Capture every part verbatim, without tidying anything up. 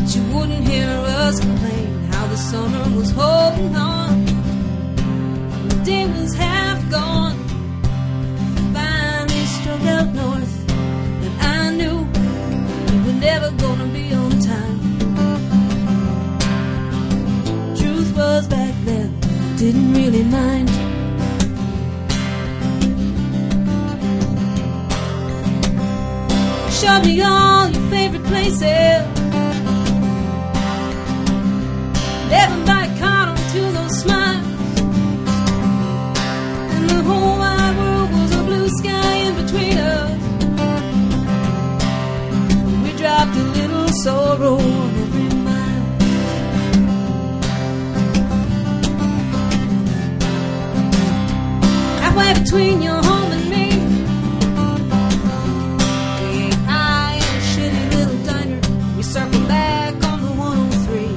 she wouldn't hear us complain how the summer was holding on. The day was half gone. Finally struck out north, and I knew we were never gonna be on time. Truth was, back then I didn't really mind. Show me all your favorite places. Everybody caught on to those smiles, and the whole wide world was a blue sky in between us. We dropped a little sorrow on every mile. Halfway between your home and me, we ate high in a shitty little diner. We circled back on the one oh three.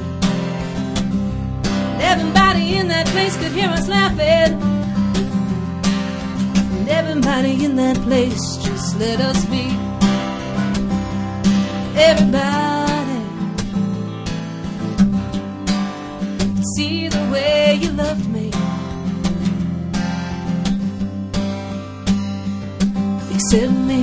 Everybody in that place could hear us laughing, and everybody in that place just let us be. Everybody could see the way you loved me, except me.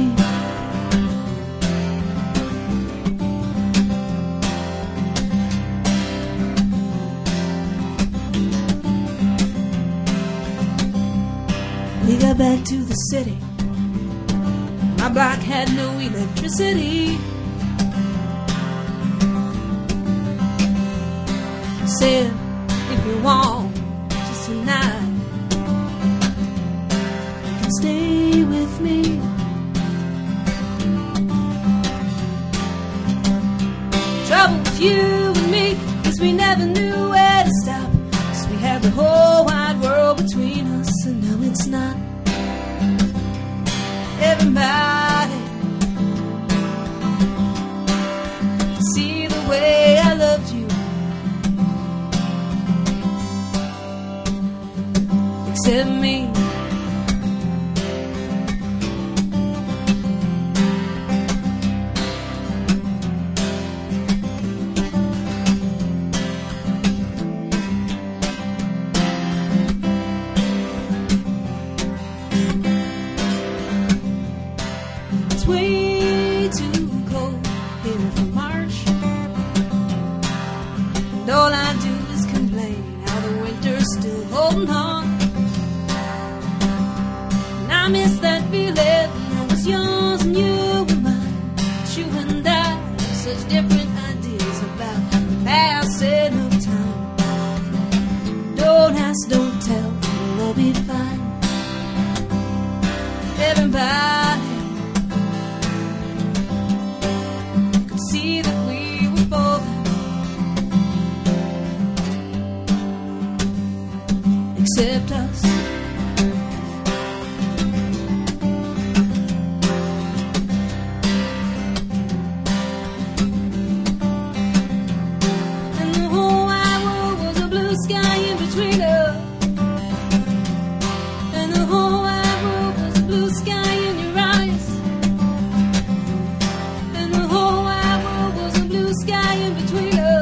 We got back to the city. My block had no electricity. Said, if you want just tonight, you can stay with me. Trouble with you and me, 'cause we never knew where to stop. 'Cause we had the whole wide world between us, and now it's not. Everybody see the way I loved you, except me. Way too cold here for March, and all I do is complain how the winter's still holding on. And I miss that feeling when I was yours and you were mine. But you and I have such different ideas about the passing of time. Don't ask, don't tell, it'll all be fine. Everybody see that we were falling, except us. And the whole wide world was a blue sky in between us. And the whole wide world was a blue sky in your eyes. And the whole wide world was a blue sky in between us.